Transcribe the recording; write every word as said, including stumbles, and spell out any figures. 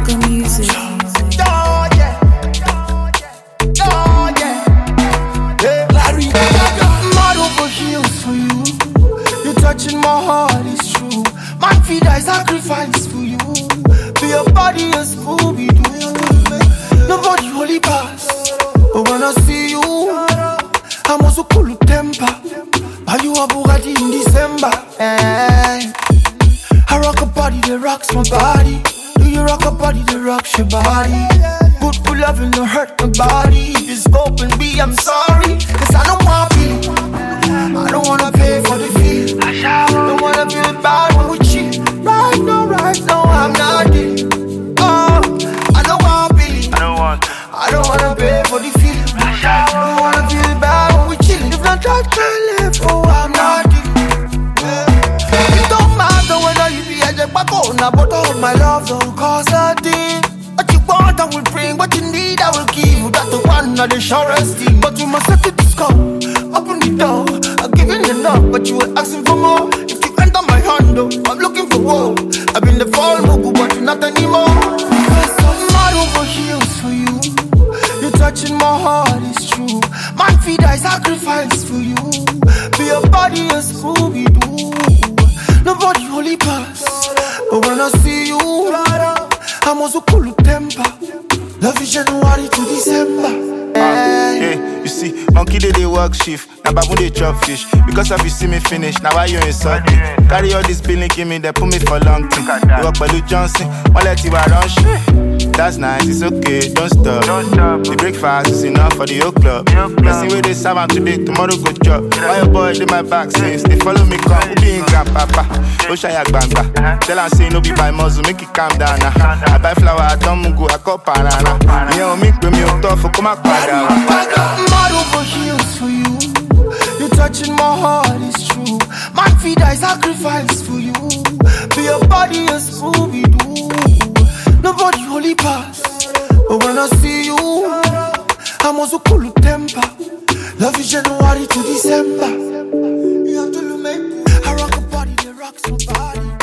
Miracle Music. Oh yeah, oh yeah, yeah. Larry, mad over heels for you. You're touching my heart, it's true. Man, feed I sacrifice for you. Be your body a Scooby Doo. Nobody holy pass, but when I see you, I'm also cool with temper. Buy you a Bugatti in December. Hey. I rock a body that rocks my body. Do you rock a body that rocks your body? Good for loving, don't hurt my body. If it's open, be I'm sorry. Cause I don't want pity. I don't wanna pay for the fee. I don't wanna feel bad when we cheat. Right now, right now, I'm not it. Oh, I don't want pity. I don't want. I don't wanna pay for the fee. I don't wanna feel bad when we chill. If not, I can't live. Oh, I'm not it. It don't matter whether you be a jack back on, but all my love don't cost a thing. What you want, I will bring. What you need, I will give you. That's the one of the surest thing. But you must set the disco. Open the door. I'm giving enough, but you were asking for more. If you enter my hand, though, I'm looking for more. I've been the fall mugu, but not anymore. Because I'm mad over heels for you. You're touching my heart, it's true. Man, feed I sacrifice for you. Be your body a Scooby Doo. Nobody holy pass, but when I see you, I'm also cool with temper. Love is January to December. Uh, yeah, you see, monkey they, they work shift. Now babu they chop fish. Because if you see me finish, now why you insult me? Carry all this billing, give me, they put me for long thing. They work by Lou Johnson, one let you run shit. That's nice, it's okay, don't stop. Don't stop. The breakfast is enough for the whole club. Let's see where they serve out today, tomorrow go job. Why your boy did my back since they follow me come, be in grandpapa. Oshaya banga. Tell her say no be by muzzle, make it calm down now. I buy flower, I don't go, I call banana. Me and me, me on top for come out. Mad over heels for you. You're touching my heart, it's true. Man, feed I sacrifice for you. Be your body a Scooby Doo. Nobody holy pass, but when I see you, I'm also cool with temper. Love is January to December. You have to look me. I rock a body that rocks my body.